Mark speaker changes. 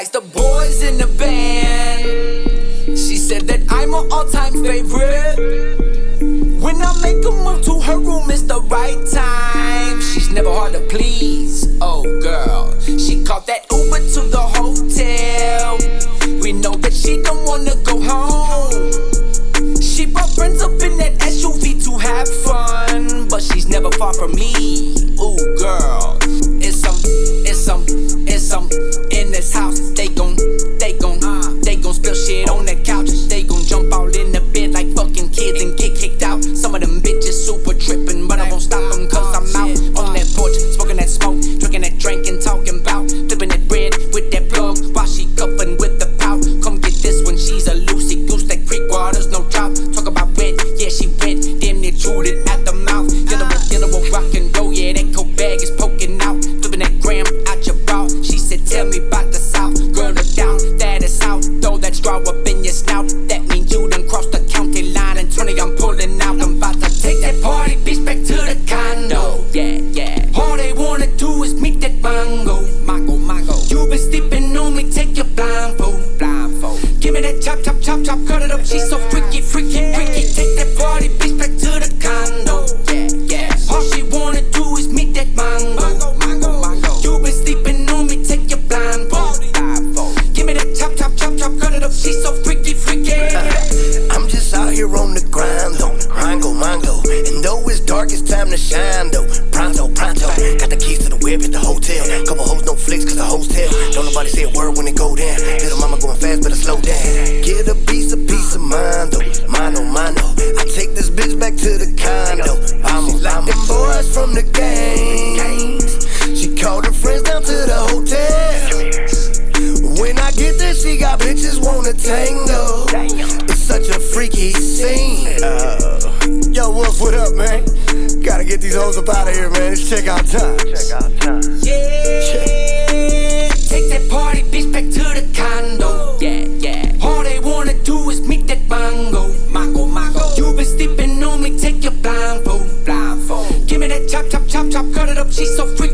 Speaker 1: likes the boys in the band. She said that I'm her all-time favorite. When I make a move to her room, it's the right time. She's never hard to please, oh girl. She caught that Uber to the hotel. We know that she don't wanna go home. She brought friends up in that SUV to have fun, but she's never far from me, ooh girl. It's some in this house. They gon' spill shit on the couch. They gon' jump all in the bed like fucking kids and get kicked out. Some of them bitches super trippin', but I won't stop them cause I'm out on that porch, smoking that smoke, drinking that drink and talking about flipping that bread with that plug while she cuffin' with the pout. Come get this one, she's a loosey goose, that creek waters, no drought. Talk about wet, yeah she wet, damn near chewed it at the mouth. Yellow rock and roll, yeah that coke bag is poking out, flipping that gram out your bra. She said tell me about the south, girl look down, that is south. Throw that straw up in your snout, that means you done crossed the county line. And 20 I'm pulling out, I'm about to take that party bitch back to the condo. Yeah, all they wanna do is meet that mango. You been sleeping on me, take your blindfold. Give me that chop, cut it up. She's so freaky. Take that party bitch back to the condo. Yeah, all she wanna do is meet that mango. You been sleeping on me, take your blindfold. Give me that chop, cut it up. She's so freaky.
Speaker 2: I'm just out here on the grind though, mango. And though it's dark, it's time to shine though. Pronto. Got the keys to the whip at the hotel. Couple hoes, no flicks, cause the hoes tell. Don't nobody say a word when it go down. Little mama going fast, better slow down. Get a piece of mind though. Mano. I take this bitch back to the condo. She like them boys from the gangs. She called her friends down to the hotel. When I get there, she got bitches wanna tango. It's such a freaky scene. Yo, Wolf, what up, man? Gotta get these hoes up out of here, man. It's checkout time.
Speaker 1: Yeah, take that party bitch back to the condo. Yeah. All they wanna do is meet that mango. You been sleeping on me, take your blindfold. Give me that chop, cut it up. She's so free.